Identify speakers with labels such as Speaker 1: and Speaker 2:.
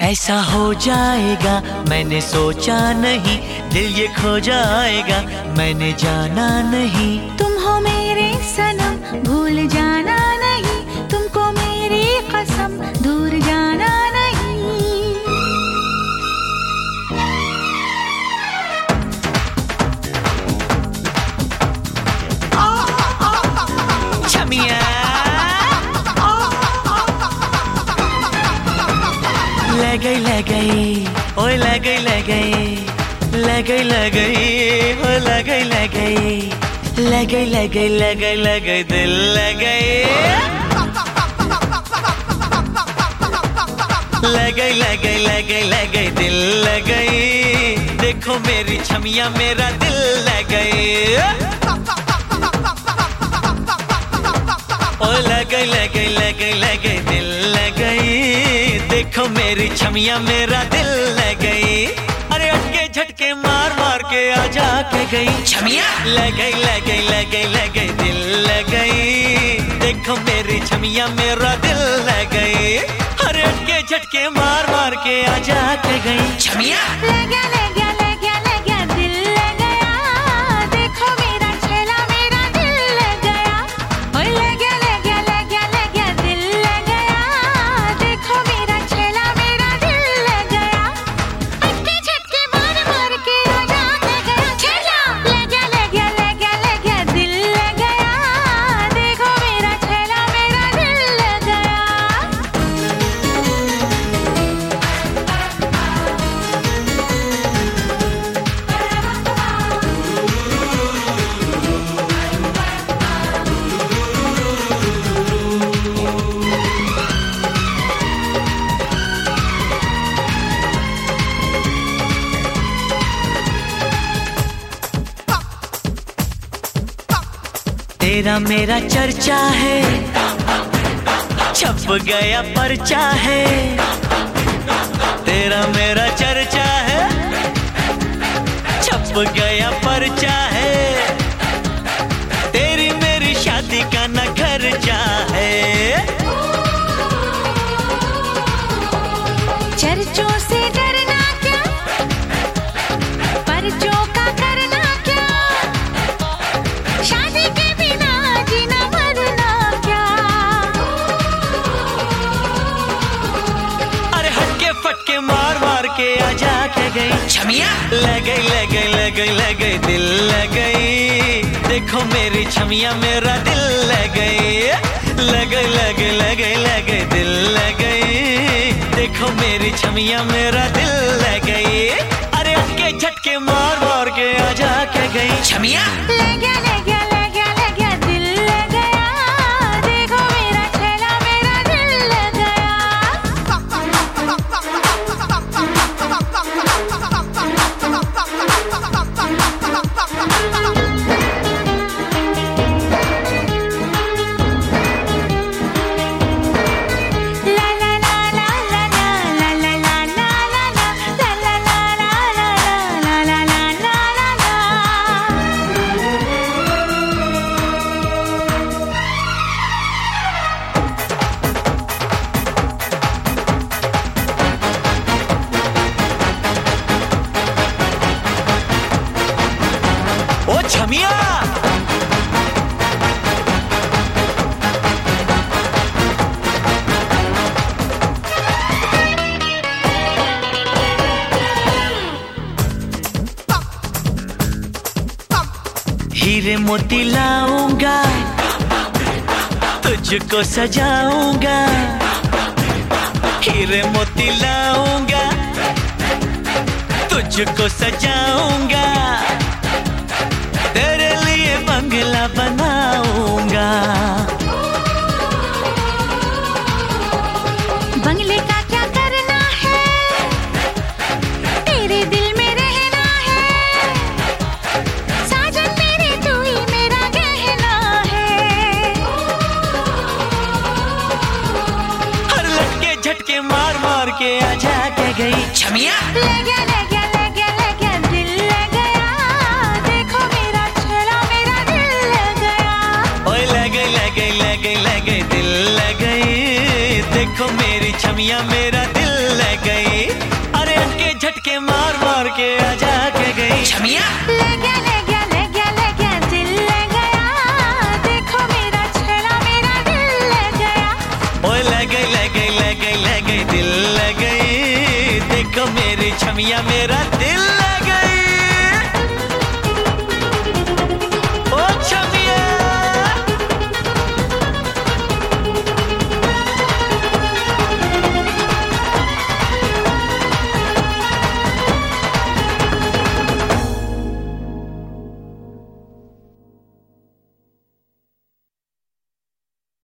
Speaker 1: ऐसा हो जाएगा मैंने सोचा नहीं, दिल ये खो जाएगा मैंने जाना नहीं।
Speaker 2: तुम हो मेरे सनम भूल जाना नहीं, तुमको मेरी कसम दूर जाना नहीं।
Speaker 1: छमिया ले गई ओए ले गई ले गई ले गई ले गई ओए ले गई ले गई ले गई ले गई ले गई ले गई दिल ले गई ले गई ले गई ले गई ले गई दिल ले गई। देखो मेरी छमिया मेरा दिल ले गई ओए ले गई ले गई ले गई ले गई दिल ले गई। देखो मेरी छमिया मेरा दिल ले गई। अरे अटके झटके मार मार के आजा के गई छमिया ले गई ले गई ले गई ले गई दिल ले गई। देखो मेरी छमिया मेरा दिल ले गई। अरे अटके झटके मार मार के आजा के गई छमिया
Speaker 2: ले गया ले गया ले गया ले गया दिल ले गया। देखो मेरा छेला मेरा दिल ले गया। ओए ले गया ले गया ले गया ले गया दिल ले गया। देखो मेरा छेला मेरा दिल ले गया। अटके झटके मार मार के आजा के गया छेला ले गया ले गया ले गया ले गया दिल ले गया। देखो मेरा छेला मेरा दिल ले गया।
Speaker 1: तेरा मेरा चर्चा है, छप गया पर्चा है। तेरा मेरा चर्चा है, छप गया पर्चा है। तेरी मेरी शादी का न खर्चा है।
Speaker 2: चर्चों से डरना क्या, पर्चों का करना क्या। शादी के बिना जीना मरना क्या।
Speaker 1: अरे हटके फटके मार मार के आजा के गई छमिया ले गई ले गई ले गई ले गई दिल ले गई। देखो मेरी छमिया मेरा दिल ले गई ले गई ले गई ले गई ले गई दिल ले गई। देखो मेरी छमिया मेरा दिल ले गई। अरे हटके झटके मार मार के आजा के गई छमिया
Speaker 2: ले गया ले गया ले गया ले गया दिल ले गया। देखो मेरा छेला मेरा दिल ले गया। ला ला ला ला ला ला ला ला ला ला ला ला ला ला ला ला ला ला।
Speaker 1: ओ छमिया हीरे मोती लाऊंगा, तुझको सजाऊंगा। हीरे मोती लाऊंगा, तुझको सजाऊंगा। तेरे लिए बंगला बनाऊंगा।
Speaker 2: बंगले का क्या करना है, तेरे दिल में रहना है। साजन मेरे तू ही मेरा गहना है।
Speaker 1: हर लटके झटके मार मार के आजा के गई छमिया
Speaker 2: ले गया ले गया ले गया ले गया दिल ले गया। देखो मेरा छेला मेरा दिल ले गया।
Speaker 1: ओए ले गई ले गई ले गई ले गई दिल ले गई। देखो मेरी छमिया मेरा दिल ले गई। मेरी छमिया मेरा दिल